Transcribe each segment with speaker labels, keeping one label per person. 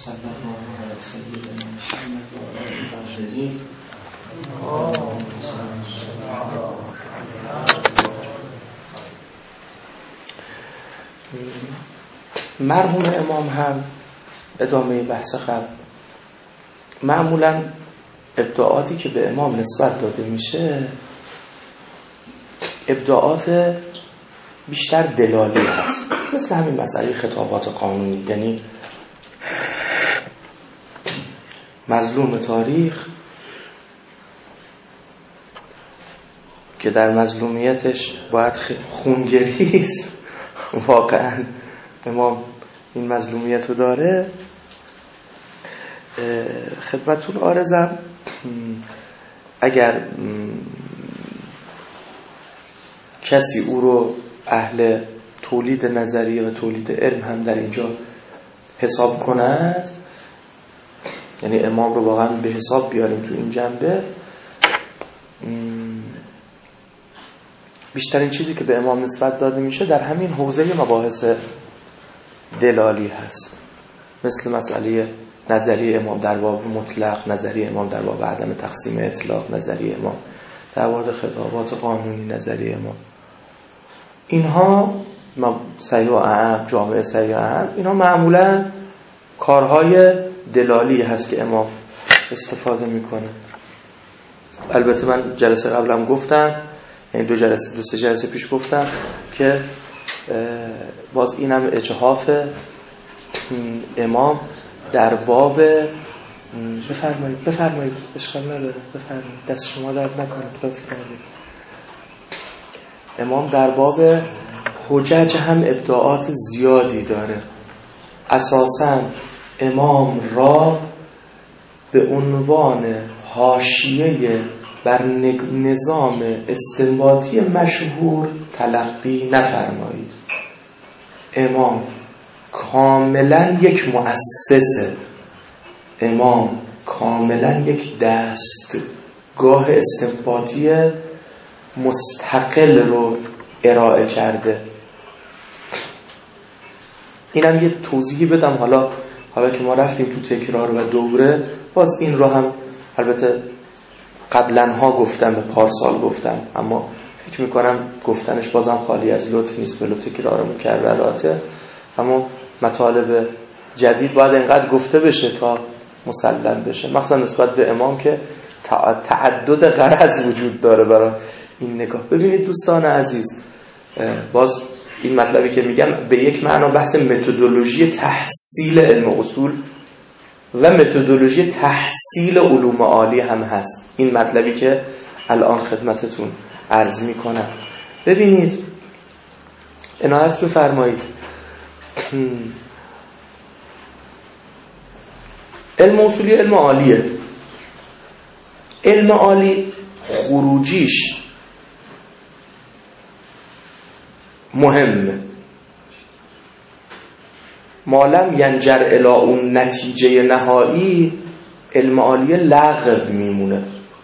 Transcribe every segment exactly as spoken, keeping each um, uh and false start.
Speaker 1: صلی الله علیه سیدنا محمد و آله الطاهرین. مرحوم امام هم ادامه بحث قبل معمولا ابداعاتی که به امام نسبت داده میشه ابداعات بیشتر دلالی هست، مثل همین مسئله خطابات قانونی. یعنی مظلوم تاریخ که در مظلومیتش باید خونگری است، واقعا امام این مظلومیت رو داره. خدمتون عارضم اگر کسی او رو اهل تولید نظریه و تولید علم هم در اینجا حساب کند، یعنی امام رو واقعا به حساب بیاریم تو این جنبه، بیشترین چیزی که به امام نسبت داده میشه در همین حوزه مباحث دلالی هست، مثل مسئله نظریه امام در باب مطلق، نظریه امام در باب عدم تقسیم اطلاق، نظریه امام در مورد خطابات قانونی، نظریه امام. اینها صحیح و اعم، جامعه صحیح و اعم، اینها معمولا کارهای دلالی هست که امام استفاده میکنه. البته من جلسه قبلم گفتم، یعنی دو جلسه دو سه جلسه پیش گفتم که باز اینم اجحاف امام در باب بفرمایید بفرمایید اشکال نداره، بفرمایید، دست شما درد نکنه، لطف کنید. امام در باب حجج هم ابداعات زیادی داره. اساساً امام را به عنوان حاشیه بر نظام استنباطی مشهور تلقی نفرمایید. امام کاملا یک مؤسسه، امام کاملا یک دستگاه استنباطی مستقل رو ارائه کرده. اینم یه توضیحی بدم. حالا حالا که ما رفتیم تو تکرار و دوره، باز این رو هم البته قبلا ها گفتم، به پارسال گفتم، اما فکر میکنم گفتنش بازم خالی از لطف نیست، ولو تکرار مکرراته، اما مطالب جدید باید اینقدر گفته بشه تا مسلم بشه، مخصوصا نسبت به امام که تعدد غرض وجود داره برای این نگاه. ببینید دوستان عزیز، باز این مطلبی که میگم به یک معنا بحث متدولوژی تحصیل علم اصول و متدولوژی تحصیل علوم عالی هم هست، این مطلبی که الان خدمتتون عرض میکنم. ببینید، عنایت بفرمایید، علم اصولی علم عالیه. علم عالی خروجیش مهمه، مالم ینجر الی اون نتیجه نهایی، علم عالی لغو میمونه.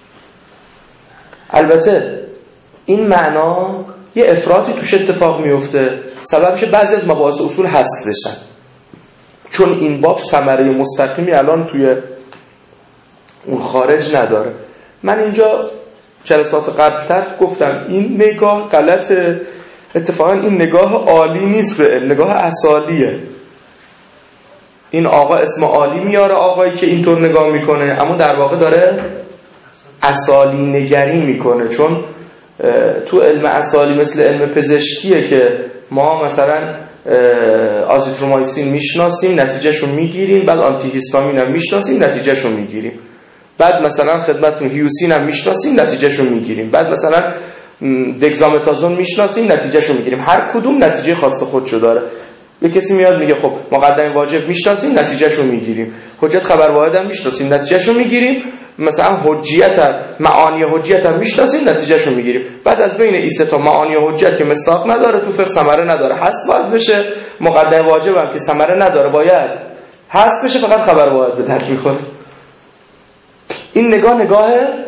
Speaker 1: البته این معنا یه افراطی توش اتفاق میفته، سببش بعضی از مباحث اصول حذف بشن، چون این باب ثمره مستقیمی الان توی اون خارج نداره. من اینجا جلسات قبلتر گفتم این نگاه غلطه. اتفاقا این نگاه عالی نیست، به نگاه اصالیه. این آقا اسم عالی میاره، آقایی که اینطور نگاه میکنه، اما در واقع داره اصالی نگری میکنه. چون تو علم اصالی مثل علم پزشکیه که ما مثلا آزیترومایسین میشناسیم، نتیجهشو میگیریم، بعد آنتی هیستامین هم میشناسیم، نتیجهشو میگیریم، بعد مثلا خدمتتون هیوسین هم میشناسیم، نتیجهشو میگیریم، بعد مثلا دگزامتازون میشناسیم، نتیجهشو میگیریم. هر کدوم نتیجه خاص خودشو داره. یه کسی میاد میگه خب مقدمه واجب میشناسیم، نتیجهشو میگیریم، حجت خبر واحد هم میشناسیم، نتیجهشو میگیریم، مثلا حجیت هم، معانی حجیت هم میشناسیم، نتیجهشو میگیریم. بعد از بین این سه تا معانی حجت که مصداق نداره، تو فقه ثمره نداره، حذف باید بشه. مقدمه واجب هم که ثمره نداره، باید حذف بشه، فقط خبر واحد به درد میخوره. این نگاه نگاه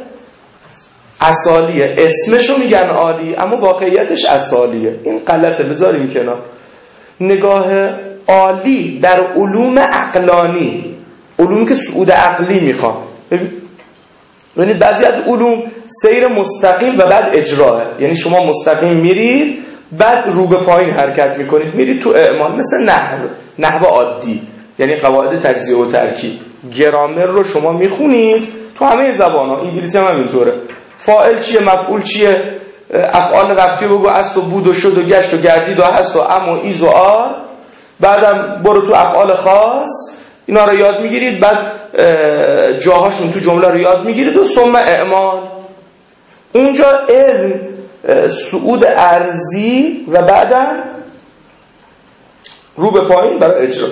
Speaker 1: اصالیه. اسمشو میگن عالی اما واقعیتش اصالیه. این غلطه، بذاریم کنار. نگاه عالی در علوم عقلانی علومی که صعود عقلی میخوان. ببینید بعضی از علوم سیر مستقیم و بعد اجراه، یعنی شما مستقیم میرید بعد رو به پایین حرکت میکنید میرید تو اعمال، مثل نحو نحو عادی، یعنی قواعد تجزیه و ترکیب. گرامر رو شما میخونید تو همه زبان‌ها، انگلیسی هم همینطوره. فاعل چیه، مفعول چیه، افعال ربطی بگو، است و بود و شد و گشت و گردید و هست و ام و ایز و آر. بعدم برو تو افعال خاص، اینا رو یاد میگیرید، بعد جاهاشون تو جمله رو یاد میگیرید و ثم اعمال. اونجا علم صعود ارضی و بعدم رو به پایین برای اجرا.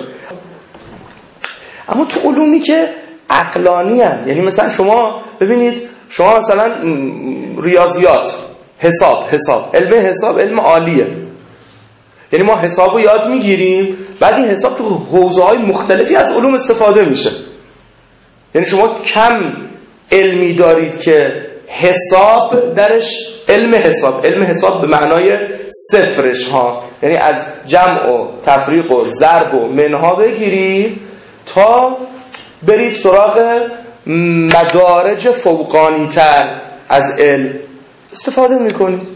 Speaker 1: اما تو علومی که عقلانی هست، یعنی مثلا شما ببینید، شما مثلا ریاضیات، حساب حساب علم حساب علم عالیه، یعنی ما حساب رو یاد میگیریم، بعد این حساب تو حوزه‌های مختلفی از علوم استفاده میشه. یعنی شما کم علمی دارید که حساب درش علم حساب، علم حساب به معنای صفرش ها، یعنی از جمع و تفریق و ضرب و منها بگیرید تا برید سراغ مدارج فوقانی تر از علم استفاده میکنید.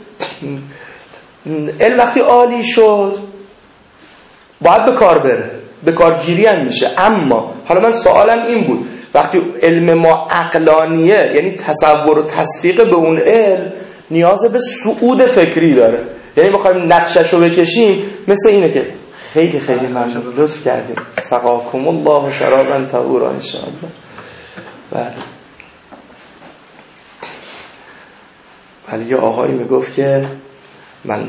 Speaker 1: علم وقتی عالی شد باید به کار بره، به کارگیری هم میشه. اما حالا من سوالم این بود، وقتی علم ما عقلانیه، یعنی تصور و تصدیق به اون علم نیاز به صعود فکری داره، یعنی بخوایم نقشش رو بکشیم مثل اینه که خیلی خیلی ممنون لطف کردیم، سقاکم الله شرابا طهورا ان شاء الله. بله ولی یه آقایی میگفت که من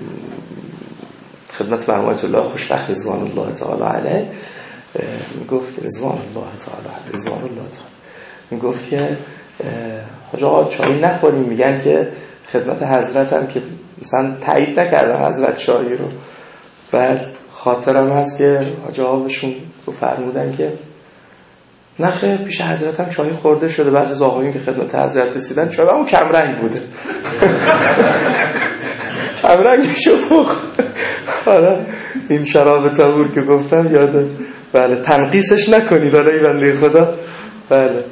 Speaker 1: خدمت مرحومت الله خوشبخت رضوان الله تعالی علیه میگفت که رضوان الله تعالی علیه رضوان الله تعالی میگفت که حاج آقا چایی نخوریم، میگن که خدمت حضرت هم که مثلا تایید نکردن حضرت چایی رو. بعد خاطرم هست که حاج آقا بهشون فرمودن که نخیر پیش حضرت هم چای خورده شده، بعضی از آقایون که خدمت حضرت رسیدن چای همون کم رنگ بوده کم رنگشو بخورده. حالا این شراب طهور که گفتم یاده، بله تنقیسش نکنید حالا ای بنده خدا. بله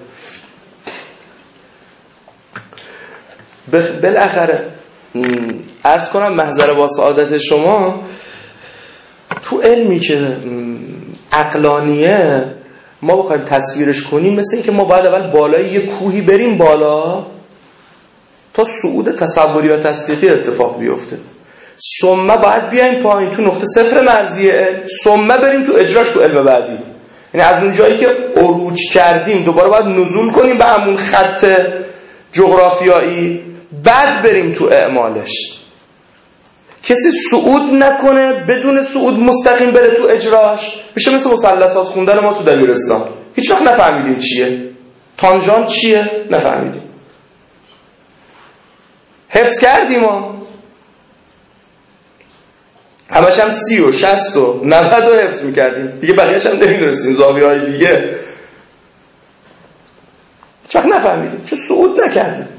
Speaker 1: بالاخره عرض کنم محضر با سعادت شما، تو علمی که عقلانیه ما بخوایم تصویرش کنیم مثل این که ما باید اول بالای یه کوهی بریم بالا تا صعود تصوری و تصدیقی اتفاق بیفته، ثم باید بیایم پایین تو نقطه صفر مرزیه، ثم بریم تو اجراش تو علم بعدی. یعنی از اون جایی که عروج کردیم دوباره باید نزول کنیم به همون خط جغرافیایی، بعد بریم تو اعمالش. کسی صعود نکنه بدون صعود مستقیم بره تو اجراش میشه مثل مثلثات خوندن ما تو دبیرستان، هیچ وقت نفهمیدیم چیه، تانژانت چیه نفهمیدیم، حفظ کردیم ما همش هم سی و شست و نود و حفظ میکردیم دیگه، بقیهش هم نمیدونستیم زاویه های دیگه، هیچ وقت نفهمیدیم چون صعود نکردیم.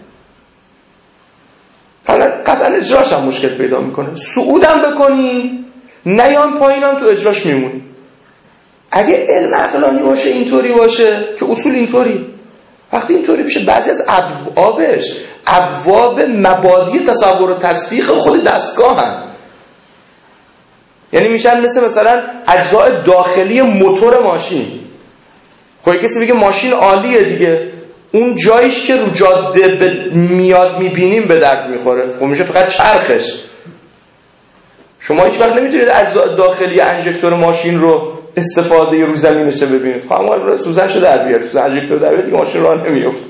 Speaker 1: حالا قطعا اجراش هم مشکل پیدا میکنه، صعود هم بکنیم نیام پایین هم تو اجراش میمونیم. اگه علم عقلانی باشه اینطوری باشه که اصول اینطوری، وقتی اینطوری بشه بعضی از ابوابش ابواب مبادی تصور و تصدیق خود دستگاه هم، یعنی میشن مثل مثلا اجزاء داخلی موتور ماشین. خب کسی بگه ماشین عالیه دیگه، اون جایش که رو جاده میاد میبینیم به درد میخوره، خب میشه فقط چرخش. شما هیچ وقت نمیتونید اجزاء داخلی انژکتور ماشین رو استفاده رو زمینش ببینید. خب اما سوزنشو در بیارید، سوزن انژکتور در بیارید دیگه ماشین راه نمیفته.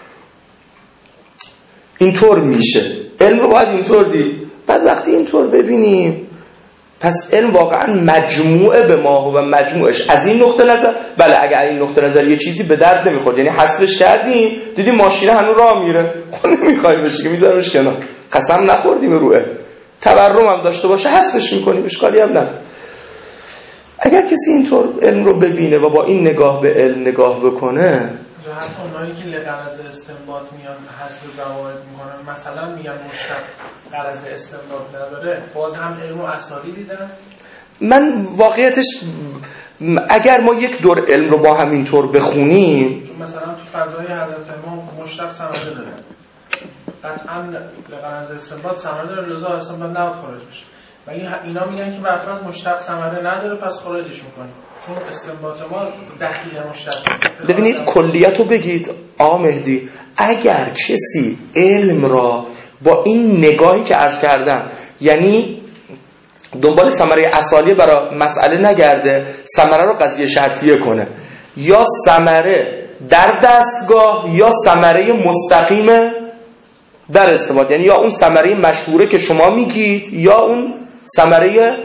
Speaker 1: اینطور میشه، علم رو باید اینطور دید. بعد وقتی اینطور ببینیم پس علم واقعا مجموعه به ما و مجموعش از این نقطه نظر، بله اگر این نقطه نظر یه چیزی به درد نمیخورد، یعنی حذفش کردیم دیدیم ماشین هنوز راه میره، خب نمیخوایم بشه که میذاریمش کنار، قسم نخوردیم روه، تورم هم داشته باشه حذفش میکنیم، اشکالی هم نداره. اگر کسی اینطور علم رو ببینه و با این نگاه به علم نگاه بکنه،
Speaker 2: حتی اونایی که لغرض استنباط میان حذف زوائد میکنن، مثلا میگن مشتق غرض استنباط نداره، باز هم علم و اثاری دیدن.
Speaker 1: من واقعیتش اگر ما یک دور علم رو با همینطور بخونیم،
Speaker 2: چون مثلا تو فضای حضرت امام مشتق ثمره داره، قطعا لغرض استنباط ثمره داره، لذا استنباط نباید خارج بشه. ولی اینا میگن که برفرض مشتق ثمره نداره پس خارجش میکنیم، چون استنباط ما دخیل مشتق.
Speaker 1: ببینید کلیت رو بگید آقا مهدی، اگر کسی علم را با این نگاهی که عرض کردم، یعنی دنبال ثمره اصالیه برای مسئله نگرده، ثمره رو قضیه شرطیه کنه، یا ثمره در دستگاه یا ثمره مستقیم در استنباط، یعنی یا اون ثمره مشهوره که شما میگید یا اون ثمره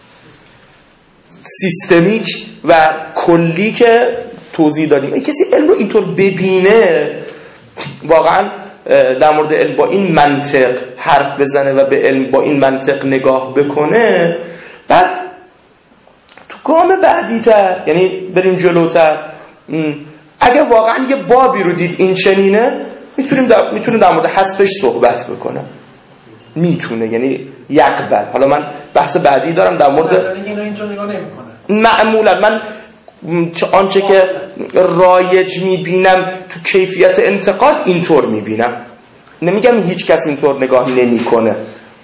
Speaker 1: سیستمیک و کلی که توضیح دادیم. این کسی علم رو اینطور ببینه، واقعا در مورد علم با این منطق حرف بزنه و به علم با این منطق نگاه بکنه، بعد تو گام بعدی تر، یعنی بریم جلوتر، اگر واقعا یه بابی رو دید این چنینه، میتونیم در میتونه در مورد حذفش صحبت بکنه، میتونه، یعنی یقبل. حالا من بحث بعدی دارم در مورد
Speaker 2: مثلا اینا اینجا نگاه نمیکنه.
Speaker 1: معمولا من آنچه که رایج میبینم تو کیفیت انتقاد اینطور میبینم، نمیگم هیچ کس اینطور نگاه نمیکنه،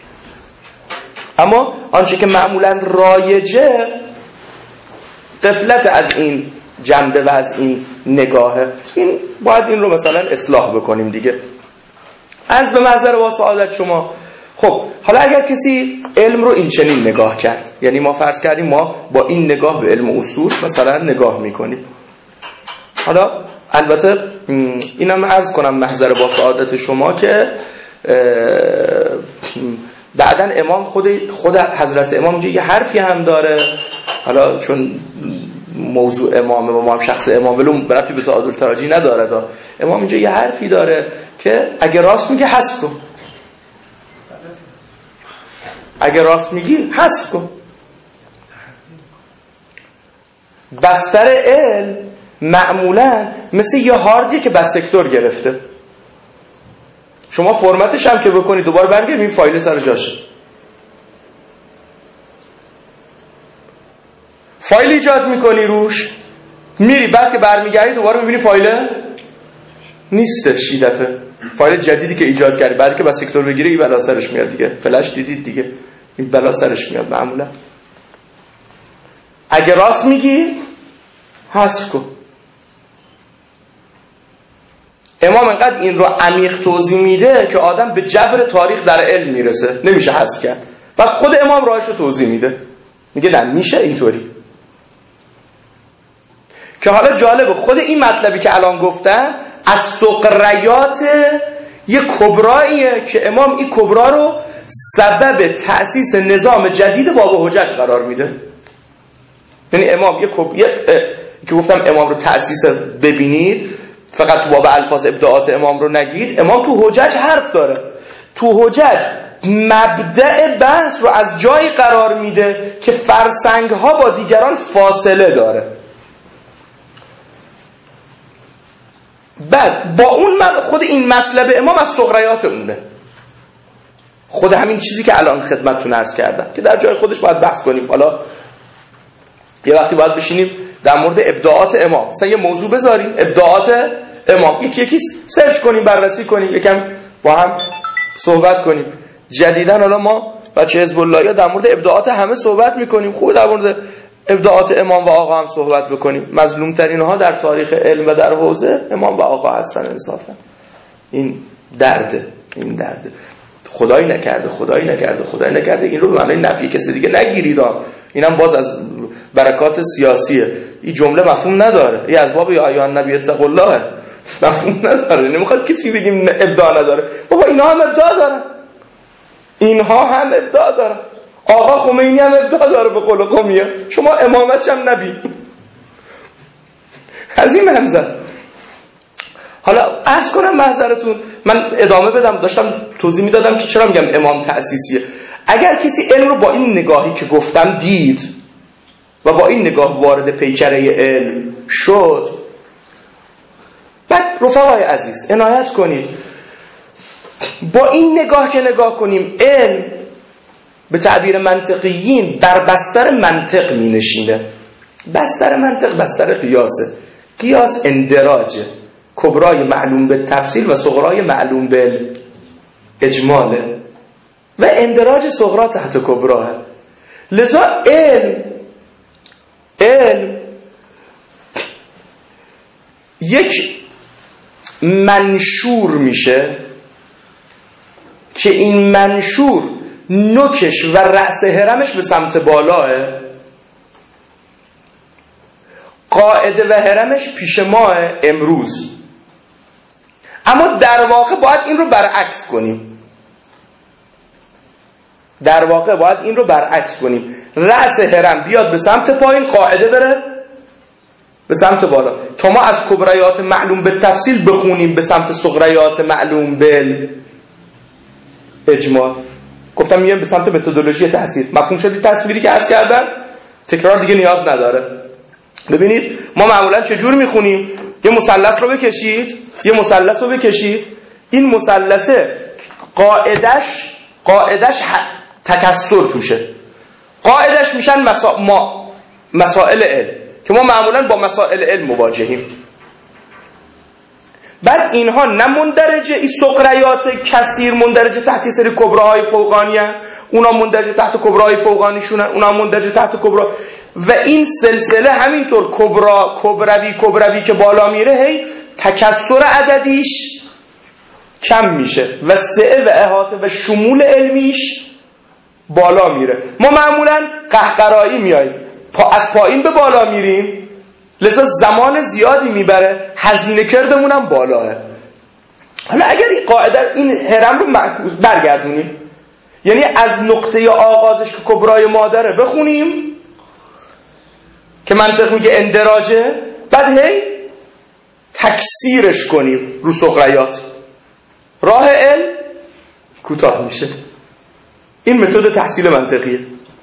Speaker 1: اما آنچه که معمولا رایجه غفلت از این جنبه و از این نگاهه. این باید این رو مثلا اصلاح بکنیم دیگه. عرض به محضر با سعادت شما. خب حالا اگر کسی علم رو این چنین نگاه کرد، یعنی ما فرض کردیم ما با این نگاه به علم اصول مثلا نگاه میکنیم، حالا البته اینم عرض کنم محضر با سعادت شما که بعداً امام خود خود حضرت امام اینجا یه حرفی هم داره، حالا چون موضوع امامه و ما هم شخص امام ولو برفی به تعادل تراجی نداره دا. امام اینجا یه حرفی داره که اگه راست میگه حذف کن، اگه راست میگی حذف کن. بستر علم معمولا مثل یه هاردیه که بس سکتور گرفته، شما فرمتش هم که بکنی دوباره برگردیم این فایل سر جاشه. فایل ایجاد میکنی روش، میری بعد که برمیگردی دوباره میبینی فایل نیستش. این دفعه فایل جدیدی که ایجاد کردی بعد که بس سکتور بگیری این بلا سرش میاد دیگه. فلش دیدید دیگه، این بلا سرش میاد معمولا. اگه راست میگی حذف کن. امام انقدر این رو عمیق توضیح میده که آدم به جبر تاریخ در علم میرسه، نمیشه حذف کرد. بعد خود امام راهش رو توضیح میده، میگه نه میشه اینطوری. که حالا جالبه خود این مطلبی که الان گفتم از سقریات یک کبراییه که امام این کبرا رو سبب تأسیس نظام جدید باب حجج قرار میده. یعنی امام یک کب... که گفتم امام رو تأسیس ببینید، فقط تو باب الفاظ ابداعات امام رو نگید. امام تو حجج حرف داره، تو حجج مبدأ بحث رو از جایی قرار میده که فرسنگ ها با دیگران فاصله داره. بعد با اون خود این مطلب امام از سقریات اونه، خود همین چیزی که الان خدمتتون عرض کردم که در جای خودش باید بحث کنیم. حالا یه وقتی باید بشینیم در مورد ابداعات امام مثلا یه موضوع بذاریم، ابداعات امام، یکی یکی سرچ کنیم، بررسی کنیم، یکم با هم صحبت کنیم. جدیدن حالا ما بچه حزب اللهیا در مورد ابداعات همه صحبت میکنیم، خوب در مورد ابداعات امام و آقا هم صحبت بکنیم. مظلوم ترین ها در تاریخ علم و در حوزه امام و آقا هستن انصافا. این درده، این درده. خدایی نکرده، خدایی نکرده، خدایی نکرده این رو به معنی نفی کسی دیگه نگیرید. اینم باز از برکات سیاسیه. این جمله مفهوم نداره. این از باب یا ایها نبی اتقوا الله مفهوم نداره. نمیخواد کسی بگیم ابداع نداره. بابا اینا هم ابداع دارن. اینها هم ابداع دارن. آقا خمینی هم ابداع داره به قول قومیه. شما امامتش هم نبی. از این منظر. حالا عرض کنم محضرتون، من ادامه بدم، داشتم توضیح میدادم که چرا میگم امام تأسیسیه. اگر کسی علم رو با این نگاهی که گفتم دید و با این نگاه وارد پیکره علم شد، بعد رفقای عزیز عنایت کنید با این نگاه که نگاه کنیم علم به تعبیر منطقیین در بستر منطق می نشینه. بستر منطق بستر قیاسه. قیاس اندراجه، کبرای معلوم به تفصیل و صغرای معلوم به اجماله و اندراج صغرا تحت کبراه. لذا علم علم یک منشور میشه که این منشور نوکش و رأس هرمش به سمت بالاه، قاعده و هرمش پیش ماه امروز، اما در واقع باید این رو برعکس کنیم. در واقع باید این رو برعکس کنیم، رأس هرم بیاد به سمت پایین، قاعده بره به سمت بالا، تا ما از کبریات معلوم به تفصیل بخونیم به سمت صغریات معلوم به اجمال. گفتم میگم به سمت متدولوژی تحصیل. مفهوم شدی تصویری که عرض کردم؟ تکرار دیگه نیاز نداره. ببینید ما معمولا چجور میخونیم؟ یه مثلث رو بکشید، یه مثلث رو بکشید، این مثلثه قاعدش قاعدش تکسر توشه، قاعدش میشن مسا... ما... مسائل علم که ما معمولا با مسائل علم مواجهیم. بعد اینها نه مندرجه، این سقریات کثیر مندرجه تحت سری کبراهای فوقانی هن. اونا مندرجه تحت کبراهای فوقانیشونن، اونا مندرجه تحت کبرا، و این سلسله همینطور کبرا کبروی کبروی که بالا میره، هی تکثر عددیش کم میشه و سعه و احاطه و شمول علمیش بالا میره. ما معمولا قهقرایی میاییم، پا از پایین به بالا میریم، لذا زمان زیادی میبره، هزینه کردمون هم بالاه. حالا اگر این قاعده این هرم رو برگردونیم، یعنی از نقطه آغازش که کبرای مادره بخونیم که منطق میگه اندراجه، بعد هی تکثیرش کنیم رو صغریات، راه علم کوتاه میشه. این متد تحصیل منطقیه.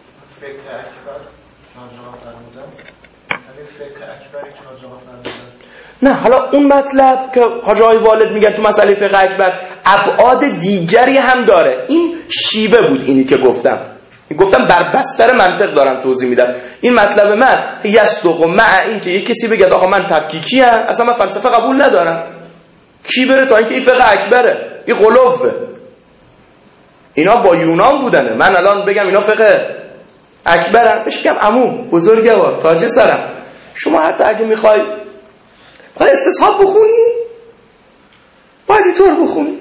Speaker 1: نه حالا اون مطلب که حاج آقای والد میگن تو مسئله فقه اکبر ابعاد دیگری هم داره. این شیوه بود اینی که گفتم گفتم بر بستر منطق دارم توضیح میدم. این مطلب من یصدق مع این که یک کسی بگه آقا من تفکیکی ام، اصلا من فلسفه قبول ندارم، کی بره تا اینکه این فقه اکبره، این غلوه، اینا با یونان بودنه، من الان بگم اینا فقه اکبرن، بهش بگم عموم بزرگوار تاج سرم. شما حتی اگه میخوای باید استصحاب بخونی، باید اینطور بخونی.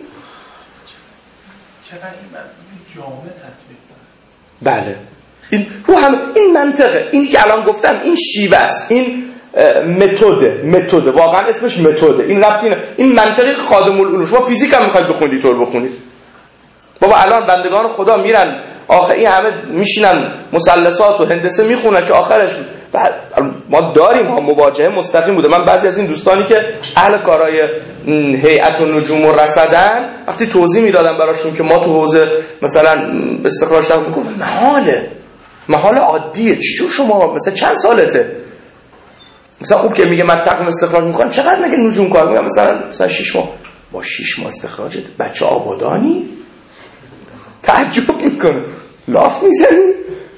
Speaker 2: چقدر این جامعه تطبیق داره.
Speaker 1: بله این رو هم این منطقه، اینی که الان گفتم این شیوه است، این متده متده واقعا اسمش متده. این ربطی نه، این منطقی خادم العلوم. شما فیزیک هم میخواید بخونید طور بخونید. بابا الان بندگان خدا میرن آخر این همه میشینن مثلثات و هندسه میخونن که آخرش ما داریم ها مواجهه مستقیم بوده. من بعضی از این دوستانی که اهل کارهای هیئت و نجوم و رصدن وقتی توضیح میدادم براشون که ما تو حوزه مثلا استخراج شدن میگم محاله محال عادیه، چجور شما مثلا چند سالته؟ مثلا خوب که میگه من تقویم استخراج میکنم، چقدر مگه نجوم کار میگم؟ مثلا مثلا شش ماه. با شش ماه استخراجت بچه آبادانی؟ تعجب میکنه، لاف میزنی.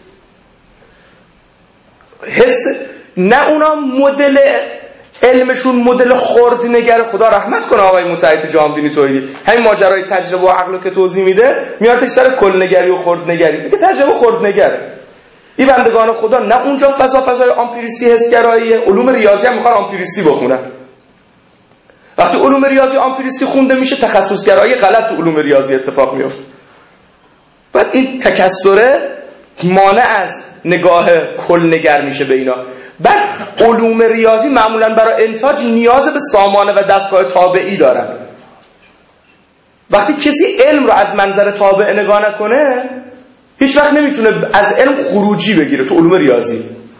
Speaker 1: حس نه اونا مدل علمشون مدل خرد نگر، خدا رحمت کنه آقای متحد جهان بینی توحیدی، همین ماجرای تجربه و عقل که توضیح میده میارتش سر کل نگری و خرد نگری، میگه تجربه خرد نگره. این بندگان خدا نه اونجا فضا فضای آمپریستی حسگرایی، علوم ریاضی هم میخوان آمپریستی بخونن. وقتی علوم ریاضی آمپریستی خونده میشه، تخصصگرایی غلط تو علوم ریاضی اتفاق میفته. بعد این تکثره مانع از نگاه کل نگر میشه به اینا. بعد علوم ریاضی معمولا برای انتاج نیاز به سامانه و دستگاه تابعی دارن. وقتی کسی علم رو از منظر تابع نگاه نکنه، هیچ وقت نمیتونه از علم خروجی بگیره. تو علوم ریاضی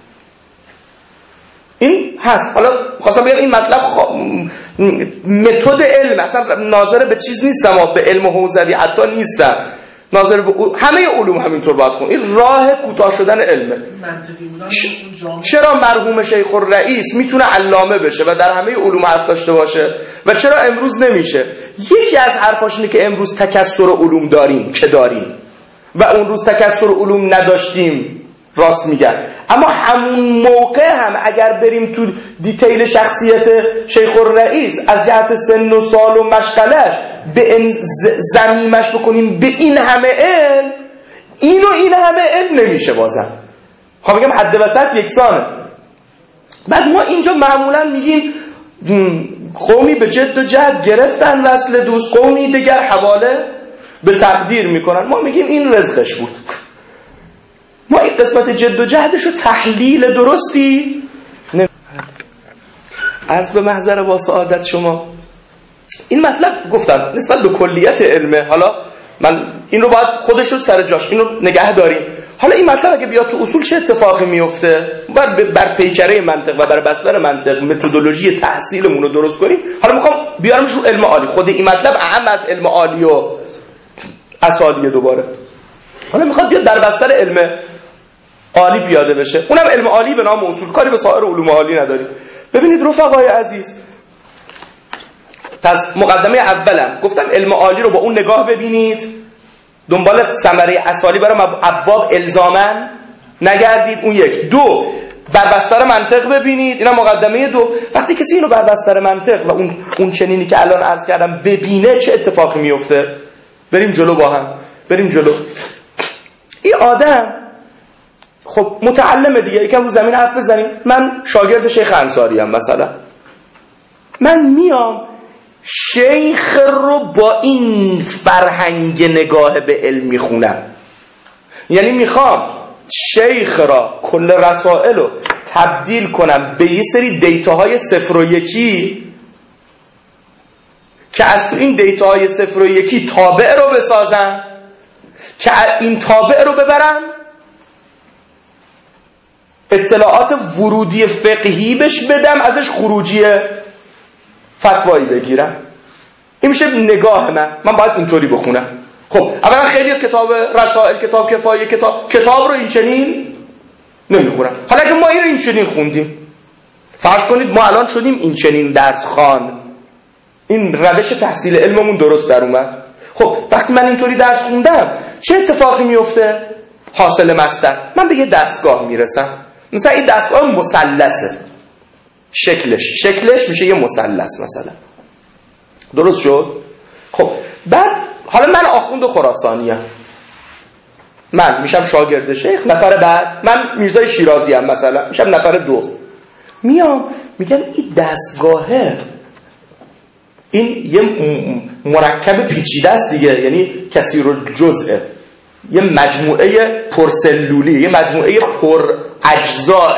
Speaker 1: این هست. حالا خواستم بگم این مطلب خوا... متد علم اصلا ناظر به چیز نیستم، به علم حوزوی حتی نیستم، ناظر به همه علوم همینطور باید خون. این راه کوتاه شدن علمه. چرا مرحوم شیخ الرئیس میتونه علامه بشه و در همه علوم حرف داشته باشه و چرا امروز نمیشه؟ یکی از حرفاش اینه که امروز تکثر علوم داریم که داریم و اون روز تکثر علوم نداشتیم راست میگن. اما همون موقع هم اگر بریم تو دیتیل شخصیت شیخ الرئیس از جهت سن و سال و مشغلش به زمیمش بکنیم به این همه علم، این و این همه علم نمیشه بازم. خب میگم حد وسط یکسانه. بعد ما اینجا معمولا میگیم قومی به جد و جهد گرفتن وصل دوست، قومی دیگر حواله به تقدیر میکنن. ما میگیم این رزقش بود. ما این قسمت جد و جهدشو تحلیل درستی نمی... عرض به محضر با سعادت شما این مطلب گفتم نسبت به کلیت علمه. حالا من این رو باید خودش رو سر جاش این رو نگه داریم. حالا این مطلب اگه بیاد تو اصول چه اتفاقی میفته؟ بر بر پیکره منطق و بر بستر منطق متدولوژی تحصیلمون رو درست کنیم. حالا میخوام بیارمش رو علم عالی. خود این مطلب اهم از علم عالی و اسالیه دوباره. حالا میخواد بیاد در بستر علم عالی پیاده بشه، اونم علم عالی به نام اصول، کاری به سایر علوم عالی نداریم. ببینید رفقای عزیز، پس مقدمه اولم گفتم علم عالی رو با اون نگاه ببینید، دنبال ثمره اصالی برای ابواب الزامن نگردید. اون یک. دو، بر بستر منطق ببینید. اینا مقدمه دو. وقتی کسی اینو بر بستر منطق و اون اون چنینی که الان عرض کردم ببینه چه اتفاقی میفته؟ بریم جلو با هم، بریم جلو. این آدم خب متعلمه دیگه، یکم رو زمین حرف بزنیم. من شاگرد شیخ انصاری ام مثلا، من میام شیخ رو با این فرهنگ نگاه به علم میخونم. یعنی میخوام شیخ را کل رسائل رو تبدیل کنم به یه سری دیتاهای صفر و یکی که از تو این دیتاهای صفر و یکی تابع رو بسازم که این تابع رو ببرم اطلاعات ورودی فقهی بش بدم، ازش خروجی فتوایی بگیرم. این میشه نگاه من. من باید اینطوری بخونم. خب اولا خیلی کتاب رسائل، کتاب کفایه، کتاب کتاب رو این چنین نمیخونم. حالا اگه ما این رو این چنین خوندیم، فرض کنید ما الان شدیم این چنین درس خوان، این روش تحصیل علممون درست در اومد. خب وقتی من اینطوری درس خوندم چه اتفاقی میفته؟ حاصل مصدر، من به یه دستگاه میرسم. مثلا این دستگاه مثلثه، شکلش شکلش میشه یه مثلث مثلا. درست شد؟ خب بعد حالا من آخوند خراسانیم، من میشم شاگرد شیخ. نفر بعد من میرزای شیرازی ام مثلا، میشم نفر دو. میام میگم این دستگاهه، این یه مرکب پیچیده است دیگه، یعنی کثیر الجزء، یه مجموعه پرسلولی، یه مجموعه پر اجزاه.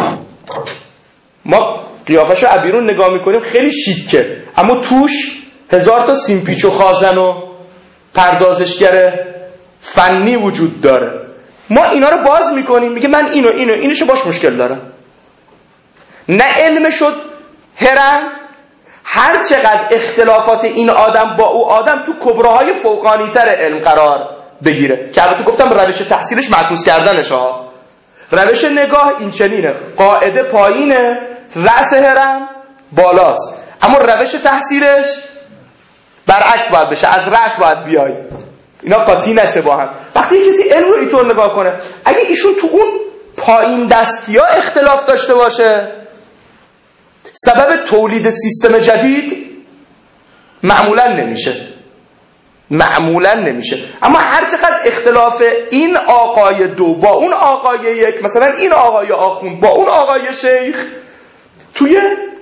Speaker 1: ما قیافش رو ابیرون نگاه میکنیم خیلی شیکه، اما توش هزار تا سیمپیچ و خازن و پردازشگر فنی وجود داره. ما اینا رو باز میکنیم، میگه من اینو اینو اینشو باش مشکل دارم. نه علم شد هرم، هر چقدر اختلافات این آدم با او آدم تو کبراهای فوقانی تر علم قرار بگیره، که البته گفتم روش تحصیلش معکوس کردنش ها. روش نگاه این چنینه، قاعده پایینه، رأس هرم بالاست، اما روش تحصیلش برعکس باید بشه، از رأس باید بیای. اینا قاطی نشه با هم. وقتی کسی علم رو اینطور نگاه کنه، اگه ایشون تو اون پایین دستی ها اختلاف داشته باشه، سبب تولید سیستم جدید معمولا نمیشه، معمولا نمیشه. اما هر چقدر اختلاف این آقای دو با اون آقای یک، مثلا این آقای آخوند با اون آقای شیخ، توی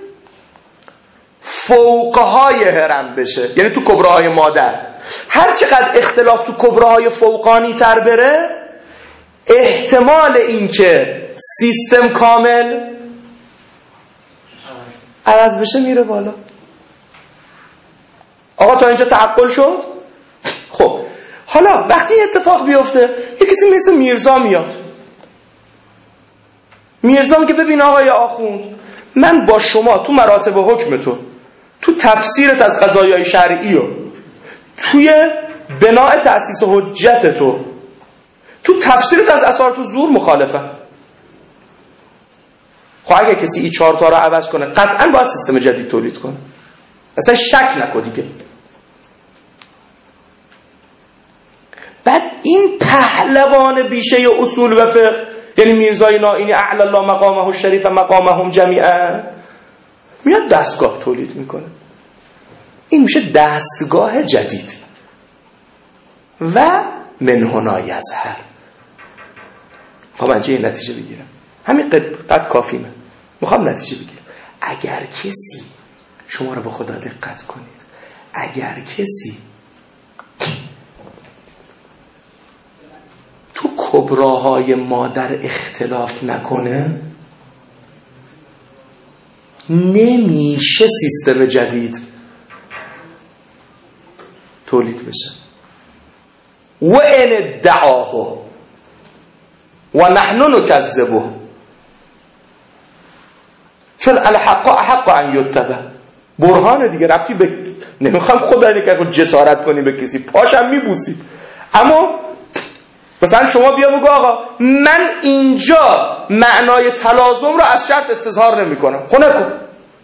Speaker 1: فوقهای هرم بشه، یعنی تو کبراهای مادر، هر چقدر اختلاف تو کبراهای فوقانی تر بره، احتمال این که سیستم کامل عوض بشه میره بالا. آقا تا اینجا تعقل شد؟ خب حالا وقتی اتفاق بیفته، یه کسی مثل میرزا میاد، میرزا میگه ببین آقای آخوند، من با شما تو مراتب حکم تو، تو تفسیرت از قضایای شرعی و توی بناء تأسیس حجت تو، تو تفسیرت از اسارت و زور مخالفم. خب اگه کسی این چهار تا رو عوض کنه، قطعا باید سیستم جدید تولید کنه، اصلا شک نکن دیگه. بعد این پهلوان بیشه اصول و فقه یعنی میرزای نائینی اعلی الله مقامه الشریف مقامهم جمیعا میاد دستگاه تولید میکنه. این میشه دستگاه جدید. و من هنا یظهر. خب من چه نتیجه بگیرم؟ همین قد کافیه. میخوام نتیجه بگیرم. اگر کسی، شما رو به خدا دقت کنید، اگر کسی تو کبراهای مادر اختلاف نکنه، نمیشه سیستم جدید تولید بشه. و ان ادعاه و نحن نکذبه چون الحق احق ان یتبع. برهان دیگه ربطی به نمیخوام خدا اینه که جسارت کنی به کسی، پاشم میبوسی. اما مثلا شما بیا بگو آقا من اینجا معنای تلازم رو از شرط استظهار نمی کنم، خب نکن.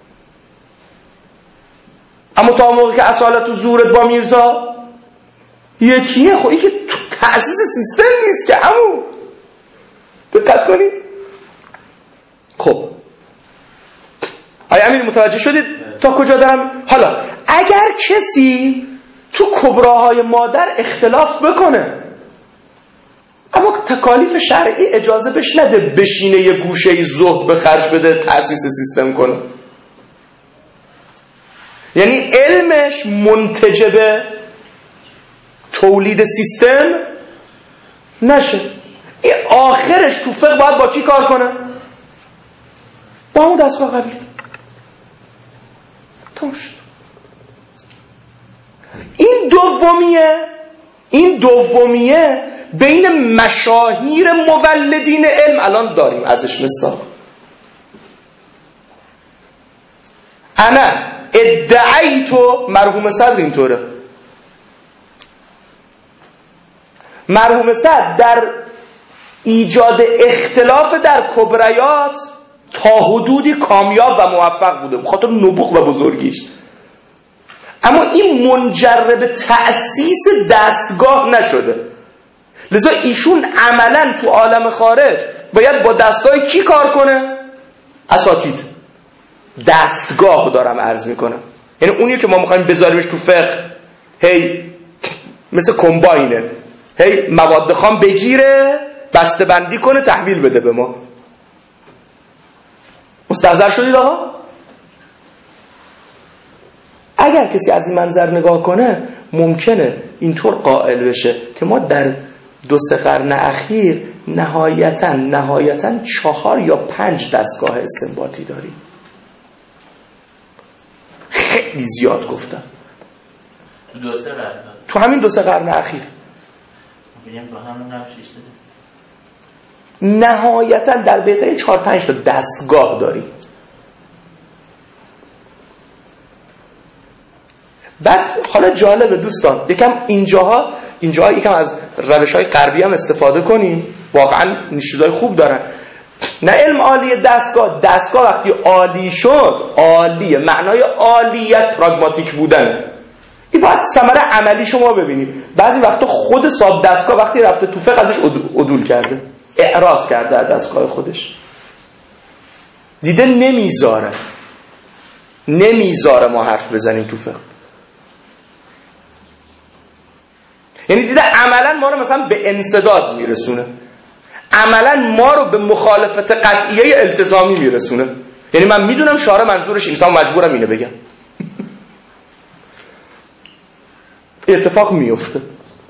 Speaker 1: اما تا موقعی که اصالت و زورت با میرزا یکیه، خب این که تو تأسیس سیستم نیست که. همون دقت کنید. خب آیا امیر متوجه شدید تا کجا دارم؟ حالا اگر کسی تو کبراهای مادر اختلاف بکنه اما تکالیف شرعی اجازه بش نده بشینه یه گوشه زهد به خرج بده تأسیس سیستم کنه، یعنی علمش منتج به تولید سیستم نشه، این آخرش تو فقه باید با کی کار کنه؟ با اون دستگاه قبلی. تمشت. این دومیه این دومیه بین مشاهیر مولدین علم الان داریم ازش مستاق. انا ادعیتو، مرحوم صدر اینطوره. مرحوم صدر در ایجاد اختلاف در کبریات تا حدودی کامیاب و موفق بوده بخاطر نبوغ و بزرگیش، اما این منجر به تأسیس دستگاه نشده. لذا ایشون عملا تو عالم خارج باید با دستگاه کی کار کنه؟ اساتید. دستگاه دارم عرض میکنم، یعنی اونی که ما میخوایم بذاریمش تو فقه هی مثل کمباینه، هی مواد خام بگیره بسته بندی کنه تحویل بده به ما. مستحضر شدید آقا؟ اگر کسی از این منظر نگاه کنه ممکنه اینطور قائل بشه که ما در دو سه قرن اخیر نهایتاً نهایتاً چهار یا پنج دستگاه استنباطی داریم. خیلی زیاد گفتم.
Speaker 3: تو دو سه قرن
Speaker 1: تو همین دو سه قرن اخیر
Speaker 3: بگیم با همون قبل شش داده
Speaker 1: نهایتاً در بهترین چهار پنج تا دستگاه داریم. بعد حالا جالبه دوستان، یکم اینجاها اینجاها یکم از روش‌های غربی هم استفاده کنیم، واقعا چیزای خوب دارن. نه علم عالی دستگاه، دستگاه وقتی عالی شد، عالیه، معنای عالیت پراگماتیک بودنه. این باید ثمره عملی شما ببینید. بعضی وقتا خود صاحب دستگاه وقتی رفته تو فقه ازش عدول کرده، اعراض کرده از دستگاه خودش، دیده نمیذاره نمیذاره ما حرف بزنیم تو فقه. یعنی دیده عملا ما رو مثلا به انسداد میرسونه، عملا ما رو به مخالفت قطعیه التزامی میرسونه. یعنی من میدونم شارع منظورش اینسان، مجبورم اینو بگم. اتفاق میفته.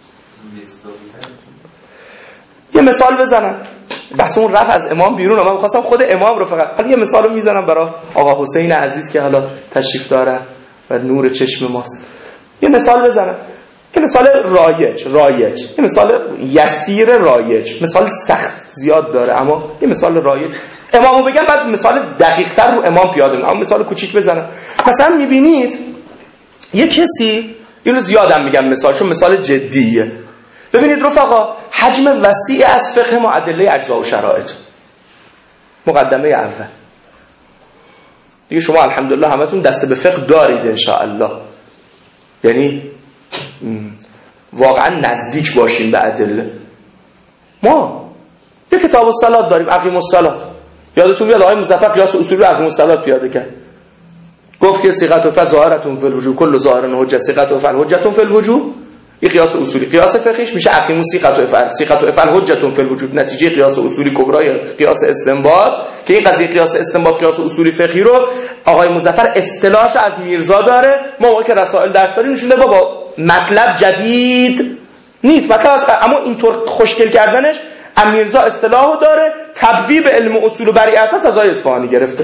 Speaker 1: یه مثال بزنم، بحث اون رفت از امام بیرون، من می‌خواستم خود امام رو فقط، حالا یه مثال رو میزنم برای آقا حسین عزیز که حالا تشریف داره و نور چشم ماست. یه مثال بزنم، یه مثال رایج رایج یه مثال یسیر رایج، مثال سخت زیاد داره اما یه مثال رایج. امامو بگم بعد مثال دقیق‌تر رو امام پیاده می‌کنم، اما مثال کوچیک بزنم. مثلا می‌بینید یه کسی، اینو زیادم میگم مثال چون مثال جدیه. ببینید رفقا، حجم وسیع از فقه ما ادله اجزا و شرایط، مقدمه اول. دیگه شما الحمدلله همتون دست به فقه دارید انشاءالله، یعنی واقعا نزدیک باشیم به ادله. ما یه کتاب الصلات داریم، اقیم الصلات. یادتون میاد آقای مظفر قیاس اصولی رو اقیم الصلات پیاده کرد. گفت که صیغه و فظاهرتون فی الوجوب کل ظاهر حجه، صیغه و فعل حجتون فی الوجوب. این قیاس اصولی. قیاس فقهیش میشه اقیم صیغه و فعل، صیغه و فعل حجتون فی الوجوب. نتیجه قیاس اصولی کبرای قیاس استنباط که این قضیه قیاس استنباط قیاس اصولی فقهی رو آقای مظفر اصطلاحش از میرزا داره. ما موقع که رسائل درس داریم نشون ده بابا مطلب جدید نیست، مطلب از اما اینطور خوشگل کردنش امیرزا اصطلاحو داره، تبویب علم اصول بر اساس از آقای اصفهانی گرفته.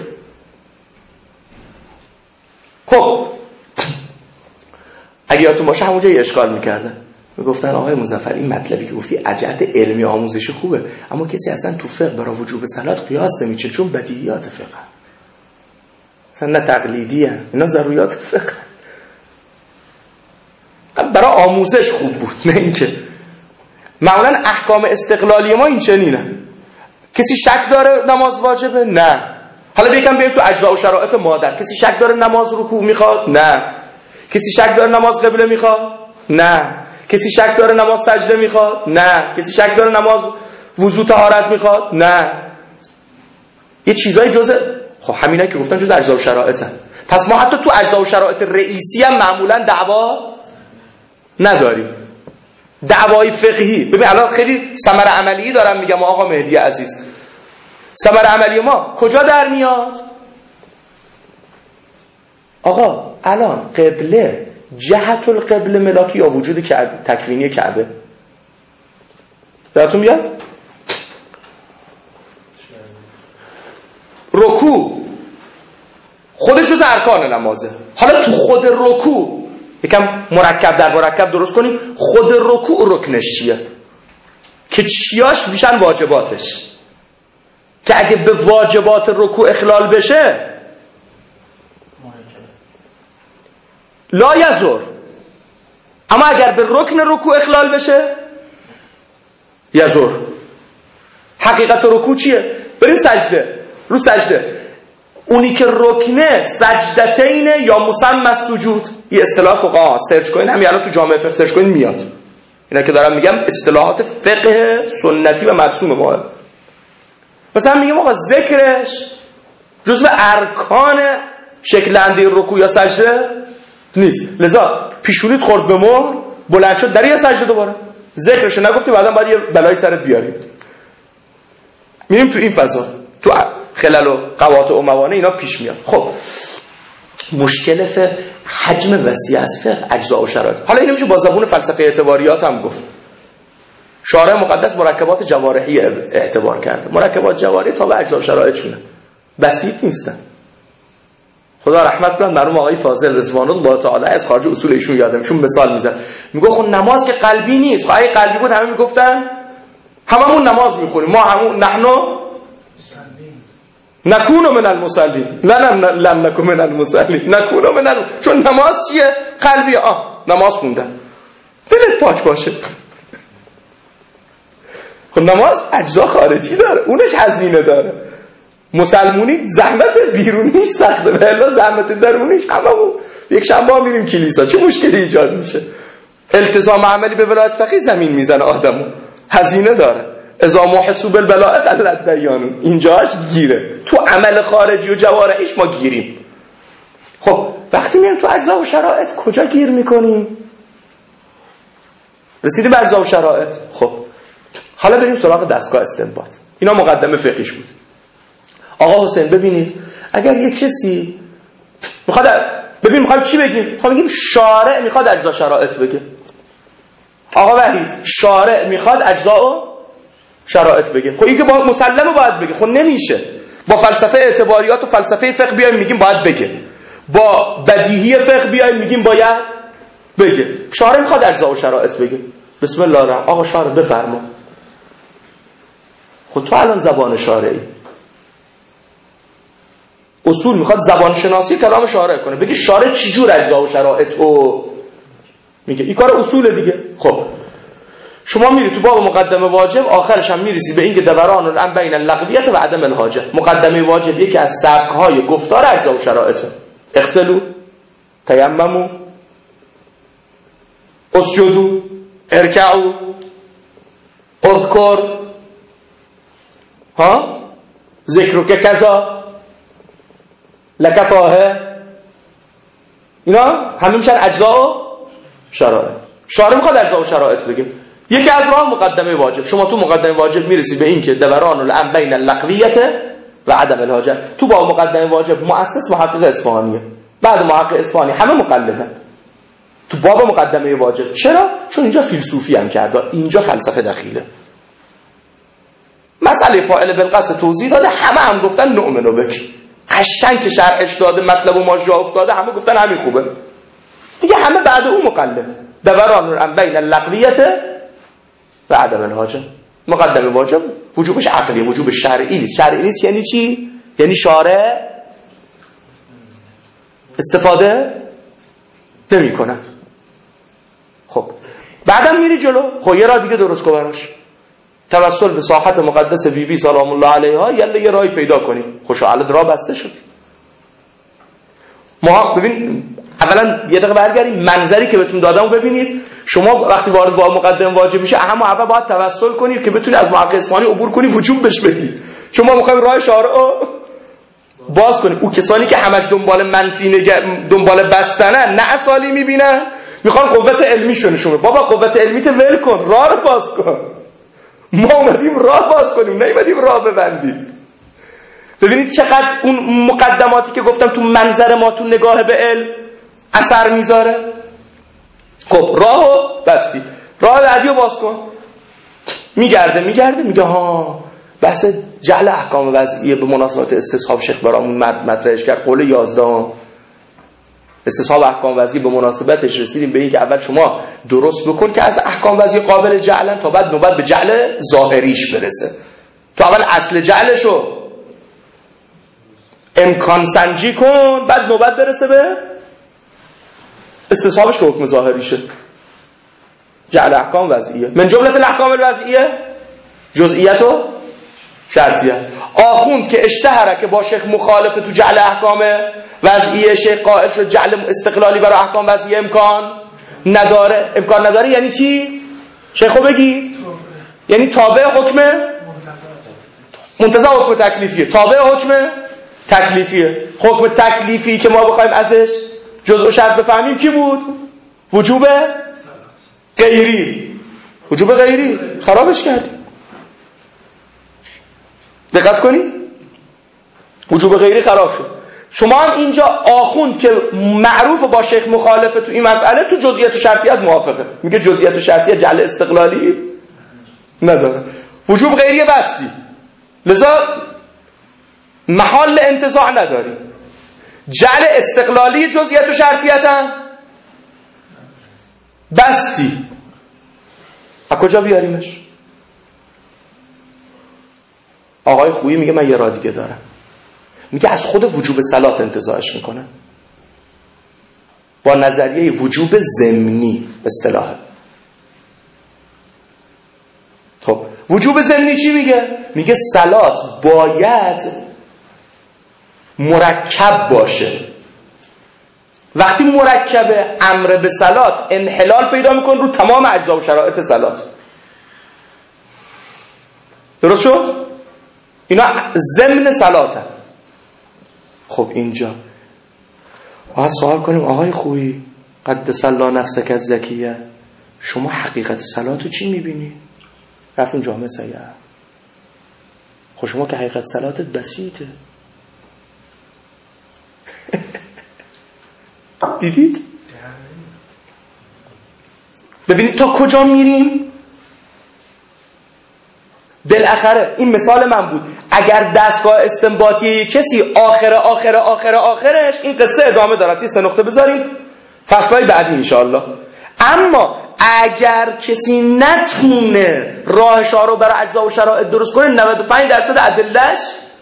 Speaker 1: خب اگه یادتون باشه همونجا یه اشکال میکردن، میگفتن آقای مظفر این مطلبی که گفتی عجلت علمی آموزشی خوبه، اما کسی اصلا تو فقه برای وجوب صلات قیاس نمیچه، چون بدیهیات فقه اصلا نه تقلیدیه، اینا ضروریات فقه. برای آموزش خوب بود، نه اینکه معمولا احکام استقلالی ما این چنینه. کسی شک داره نماز واجبه؟ نه. حالا بیکم بیایم تو اجزا و شرایط مادر. کسی شک داره نماز رکوع میخواد؟ نه. کسی شک داره نماز قبله میخواد؟ نه. کسی شک داره نماز سجده میخواد؟ نه. کسی شک داره نماز وضو طهارت میخواد؟ نه. یه چیزای جزء خب همینا که گفتن جزء اجزا و شرایطن. پس ما حتی تو اجزا و شرایط رئیسی هم معمولا دعوا نداریم. دعوای فقهی. ببین الان خیلی ثمره عملی دارم میگم آقا مهدی عزیز. ثمره عملی ما کجا در میاد؟ آقا الان قبله جهت القبله ملاکی یا وجود کعبه، تکوینی کعبه یادتون میاد؟ رکوع خودش جز ارکان نمازه. حالا تو خود رکوع یکم مرکب در مرکب درست کنیم. خود رکوع رکنش چیه؟ که چیاش میشن واجباتش، که اگه به واجبات رکوع اخلال بشه لا یزور، اما اگر به رکن رکوع اخلال بشه یزور. حقیقت رکوع چیه؟ بریم سجده. رو سجده اونی که رکنه سجدتینه یا مسمى السجود. یه اصطلاح فقها سرچ کنین، همین الان تو جامعه فقه سرچ کنین میاد. اینا که دارم میگم اصطلاحات فقه سنتی و مرسوم ما. مثلا میگم آقا ذکرش جزو ارکان شکل اندی رکوع یا سجده نیست، لذا پیشونیت خورد به مهر بلند شد در یه سجده دوباره ذکرش نگفتی، بعدا باید یه بلای سرت بیاری. میریم تو این فضا، تو خلل و قواطع و موانع اینا پیش میاد. خب مشکل فقه حجم وسیع از فقه، اجزا و شرایط. حالا اینو میشه با زبون فلسفه اعتباریات هم گفت. شارع مقدس مرکبات جوارحی اعتبار کرده. مرکبات جوارحی تا به اجزا و شرایطشونه، بسیط نیستن. خدا رحمت کنه مرحوم آقای فاضل رضوان الله تعالی از خارج اصول ایشون یادم، چون مثال میزنه میگه خب نماز که قلبی نیست. خب اگه قلبی بود همه میگفتن هممون نماز میخونیم، ما همون نحنو نکونو من المصلین، لنم لم نکون من المصلین، نکونو من الم... چون نماز چیه؟ قلبی. آه نماز خوندن، دلت پاک باشه. خب نماز اجزا خارجی داره، اونش هزینه داره. مسلمونی زحمت بیرونیش سخته، ولی زحمت درونیش هممون یک شنبه میریم کلیسا، چه مشکلی ایجاد میشه؟ التزام عملی به ولایت فقیه زمین میزنه آدمو، هزینه داره. اذا محسوب البلاء قلت دیانون، اینجاش گیره. تو عمل خارجی و جوارحیش ما گیریم. خب وقتی میایم تو اجزا و شرایط کجا گیر میکنیم؟ رسیدیم به اجزا و شرایط. خب حالا بریم سراغ دستگاه استنباط. اینا مقدمه فقهیش بود. آقا حسین ببینید اگر یه کسی میخواد ببین میخوایم چی بگیم؟ میخوایم بگیم شارع میخواد اجزا شرایط بگه. آقا وحید شارع میخواد اجزا و شرایط بگه. خب این که با مسلمه باید بگه. خب نمیشه با فلسفه اعتباریات و فلسفه فقه بیایم میگیم باید بگه، با بدیهی فقه بیایم میگیم باید بگه. شارع میخواد اجزا و شرایط بگه. بسم الله الرحمن. آقا شارع بفرما. خب تو الان زبان شارعی، اصول میخواد زبان شناسی کلام شارع کنه، بگی شارع چجور اجزا و شرایط او میگه. این کار اصول دیگه. خب شما میری تو باب مقدمه واجب، آخرش هم میرسی به این که دوران الان بین اللغویت و عدم الحاجه. مقدمه واجب یکی از سبک‌های گفتار اجزا و شرایطه. اغسلوا، تیمموا، اسجدوا، ارکعوا، اذکر، ها ذکر که کذا لکتاه، اینا همه میشن اجزا و شرایط. شارع میخواد اجزا و شرایط بگه. یکی از راه مقدمه واجب. شما تو مقدمه واجب میرسی به این که دوران الامر بین اللغویت و عدم الحاجت. تو با مقدمه واجب مؤسس محقق اصفهانیه، بعد محقق اصفهانی همه مقلدن تو باب مقدمه واجب. چرا؟ چون اینجا فیلسوفی هم کرده، اینجا فلسفه دخیله. مسئله فاعل بالقصد توضیح داده، همه هم گفتن نؤمنو بک. قشنگ که شرعش داده مطلب و ما جا افتاده، همه گفتن همین خوبه دیگه. همه بعد اون مقلد. دوران بین اللغویت و عدم الحاجه. مقدمه واجب وجوبش عقلیه، وجوب شرعی نیست. شرعی نیست یعنی چی؟ یعنی شارع استفاده نمی کند. خب بعدم میری جلو، خب یه راه دیگه درست کن براش. توسل به ساحت مقدس بی بی سلام الله علیها، یلا یه راهی پیدا کنیم. خوشحالت راه بسته شد. ما ببین اولا یه دقیقه برگردیم منظری که بهتون دادم ببینید. شما وقتی وارد با مقدمه واجب میشه، اما اول باید توسل کنید که بتونید از محقق اصفهانی عبور کنی، وجوب بش بدید. چون ما میخوایم راه شارع باز کنیم. او کسانی که همش دنبال منفی نگ... دنبال بستنن، نه اصالی میبینن، میخوان قوت علمیشون نشون. بابا قوت علمیت ول کن، راه رو باز کن. ما اومدیم راه باز کنیم، نیومدیم راه ببندیم. ببینید چقدر اون مقدماتی که گفتم تو منظر ما، تو نگاه به علم اثر میذاره. خب راهو بستی، راه بعدی رو باز کن. میگرده میگرده میگه ها بحث جعل احکام وضعیه به مناسبات استصحاب شیخ برامون مطرحش کرد. قول یازده استصحاب احکام وضعیه به مناسبتش رسیدیم به این که اول شما درست بکن که از احکام وضعیه قابل جعلن، تا بعد نوبت به جعل ظاهریش برسه. تو اول اصل جعلشو امکان سنجی کن، بعد نوبت برسه به استصحابش که حکم ظاهریشه. جعل احکام وضعیه من جملت الاحکام الوضعیه جزئیت و شرطیت. آخوند که اشتهره که با شیخ مخالفه تو جعل احکام وضعیه، شیخ قائل شد جعل استقلالی برای احکام وضعیه امکان نداره. امکان نداره یعنی چی؟ شیخو بگید. یعنی تابع حکم منتزع حکم تکلیفیه، تابع حکم تکلیفیه. حکم تکلیفی که ما بخوایم ازش جزء و شرط بفهمیم کی بود؟ وجوب غیری. وجوب غیری خرابش کردیم. دقت کنید، وجوب غیری خراب شد. شما هم اینجا آخوند که معروف با شیخ مخالفه تو این مسئله، تو جزئیات و شرطیت موافقه. میگه جزئیات و شرطیت جعل استقلالی نداره، وجوب غیری بستی، لذا محل انتزاع نداری. جعل استقلالی جزئیات و شرطیت هم بستی. از کجا بیاریمش؟ آقای خویی میگه من یه راه دیگه دارم. میگه از خود وجوب صلات انتزاعش میکنه با نظریه وجوب ضمنی اصطلاحه. خب وجوب ضمنی چی میگه؟ میگه صلات باید مرکب باشه. وقتی مرکبه امر به صلات انحلال پیدا میکنه رو تمام اجزا و شرایط صلات. درست شد؟ اینا ضمن صلاته. خب اینجا باید سوال کنیم آقای خویی قدس الله نفسک الزکیه، شما حقیقت صلاتو چی میبینی؟ رفتون جامعه سیه. خب شما که حقیقت صلاتت بسیطه. دیدید؟ ببینید تا کجا میریم. بالاخره این مثال من بود. اگر دستگاه استنباطی کسی آخر آخر آخر آخرش این قصه ادامه داره. یه سه نقطه بذاریم فصلهای بعدی انشاءالله. اما اگر کسی نتونه راهشا رو برای اجزا و شرایط درست کنه، نود و پنج درصد ادله‌اش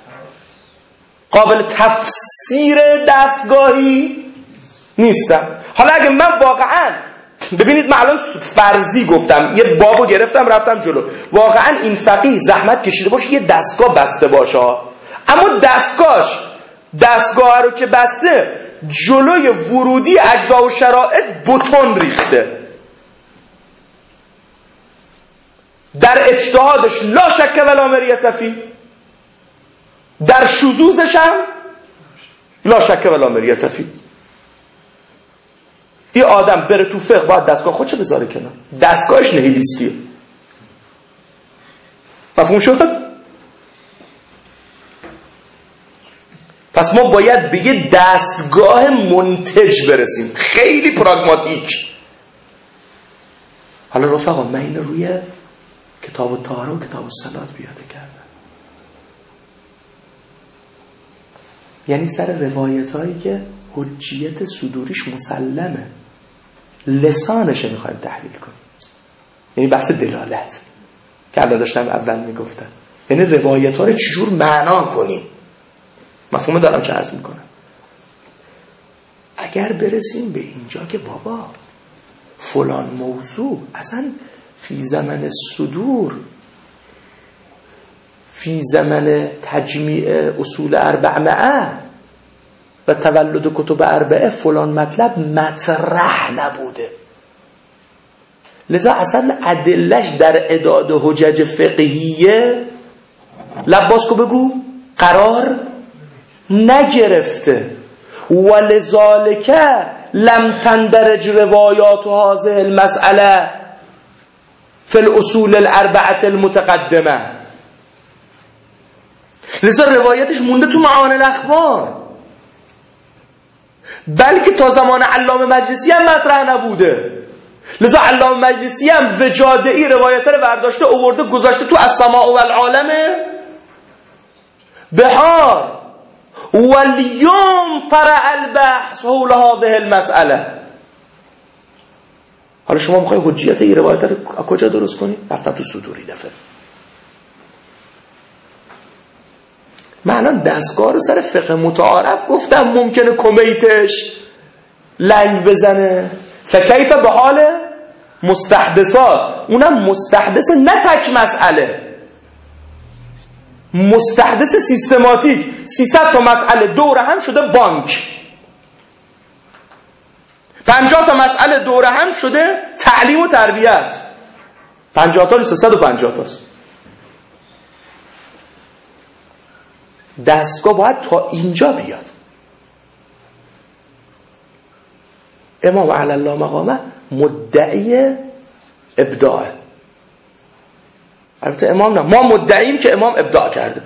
Speaker 1: قابل تفسیر دستگاهی نیستن. حالا اگه من واقعا ببینید من الان فرضی گفتم، یه بابو گرفتم رفتم جلو، واقعا این فقیه زحمت کشیده باشه یه دستگاه بسته باشه، اما دستگاهش دستگاه رو که بسته جلوی ورودی اجزا و شرایط بتون ریخته، در اجتهادش لا شک ولا مریت فی، در شذوذش هم لا شک ولا مریت فی. این آدم بره تو فقه باید دستگاه خودشو بذاره کنار، دستگاهش نهیلیستیه. مفهوم شد؟ پس ما باید به یه دستگاه منتج برسیم، خیلی پراگماتیک. حالا رفقا من این روی کتاب الطهاره و کتاب الصلات پیاده کردم، یعنی سر روایت هایی که حجیت صدوریش مسلمه، لسانش میخوایم تحلیل کنیم، یعنی بحث دلالت که الان داشتم اول میگفتم، یعنی روایت ها رو چجور معنا کنیم. مفهوم دارم چه عرض میکنم؟ اگر برسیم به اینجا که بابا فلان موضوع اصلا فی زمن صدور، فی زمن تجمیع اصول اربع معه و تولد کتب اربعه فلان مطلب مطرح نبوده، لذا اصلا ادلش در اعداد حجج فقهیه لباس کو بگو قرار نگرفته. ولذالک لم تندرج روایات هذه المسأله فی الاصول الاربعه المتقدمه، لذا روایتش مونده تو معانی الاخبار، بلکه تا زمان علامه مجلسی هم مطرح نبوده. لذا علامه مجلسی هم وجاده‌ای روایت رو برداشته آورده گذاشته تو السماء و العالم بحار والیوم طرع البحث حول هذه المسأله. حالا شما میخوای حجیت این روایت رو کجا درست کنی؟ رفتم تو صدوری دفعه. من الان دستگاه رو سر فقه متعارف گفتم ممکنه کمیتش لنگ بزنه، فکیف به حال مستحدثات، اونم مستحدث نه تک مسئله، مستحدث سیستماتیک. سیصد تا مسئله دوره هم شده بانک، پنجاه تا مسئله دوره هم شده تعلیم و تربیت، پنجاه تا نیست صد و پنجاه تاست. دستگاه باید تا اینجا بیاد. امام علی الله مقامه مدعی ابداع، البته امام نه، ما مدعیم که امام ابداع کرده.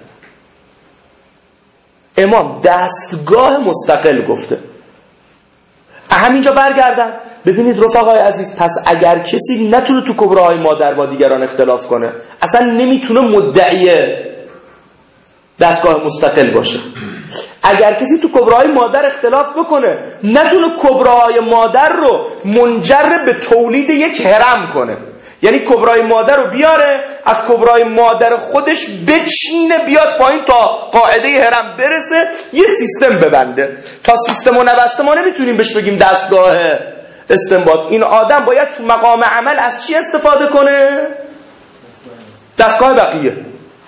Speaker 1: امام دستگاه مستقل گفته. همینجا برگردم ببینید رفقای عزیز، پس اگر کسی نتونه تو کبراهای مادر با دیگران اختلاف کنه، اصلا نمیتونه مدعی دستگاه مستقل باشه. اگر کسی تو کبراهای مادر اختلاف بکنه، نتونه کبراهای مادر رو منجر به تولید یک هرم کنه، یعنی کبرای مادر رو بیاره از کبرای مادر خودش بچینه بیاد پایین تا قاعده هرم برسه، یه سیستم ببنده. تا سیستم رو نبسته ما نمیتونیم بهش بگیم دستگاه استنباط. این آدم باید تو مقام عمل از چی استفاده کنه؟ دستگاه بقیه.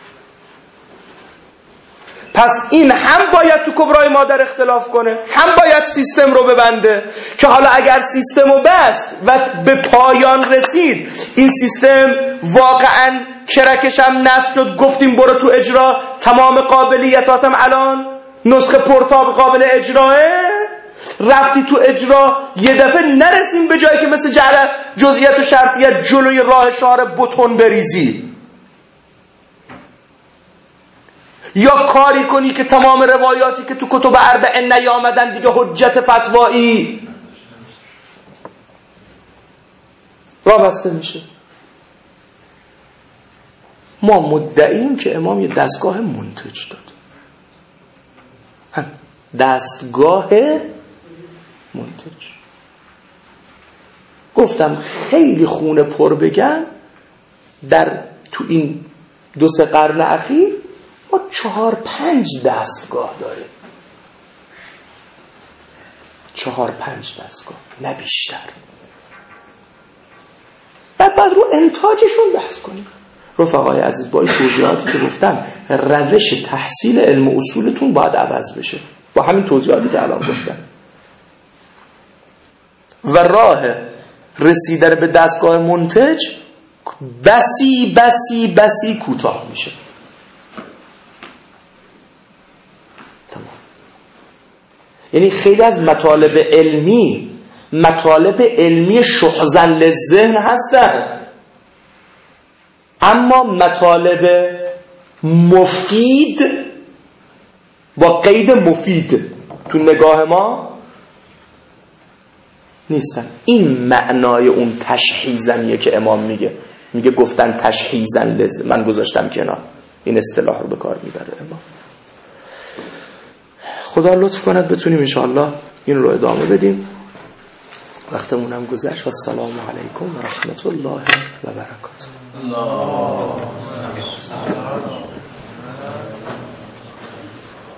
Speaker 1: پس این هم باید تو کبرای مادر اختلاف کنه، هم باید سیستم رو ببنده که حالا اگر سیستم رو بست و به پایان رسید، این سیستم واقعا کرکش هم نصب شد، گفتیم برو تو اجرا، تمام قابلیتاتم الان نسخه پورتابل قابل اجراه، رفتی تو اجرا، یه دفعه نرسیم به جایی که مثل جعل جزئیات و شرطیت جلوی راه شاره بتون بریزی، یا کاری کنی که تمام روایاتی که تو کتب اربعه نیامدن دیگه حجت فتوایی را بسته میشه. ما مدعیم که امام یه دستگاه منتج داد، دستگاه منتج. گفتم خیلی خونه پر بگم، در تو این دو سه قرن اخیر ما چهار پنج دستگاه داریم، چهار پنج دستگاه نه بیشتر. بعد بعد رو انتاجشون بحث کنیم. رفقای عزیز، با این توضیحاتی که گفتم روش تحصیل علم اصولتون باید عوض بشه با همین توضیحاتی که الان گفتم، و راه رسیدن به دستگاه منتج بسی بسی بسی کوتاه میشه. یعنی خیلی از مطالب علمی مطالب علمی شحذن للذهن هستن، اما مطالب مفید با قید مفید تو نگاه ما نیستن. این معنای اون تشحیزنیه که امام میگه میگه گفتن تشحیزن لذ، من گذاشتم کنار، این اصطلاح رو به کار میبره امام. خدا لطف کند بتونیم انشاءالله این رو ادامه بدیم. وقتمون هم گذشت. و السلام علیکم و رحمت الله و برکاته.
Speaker 3: الله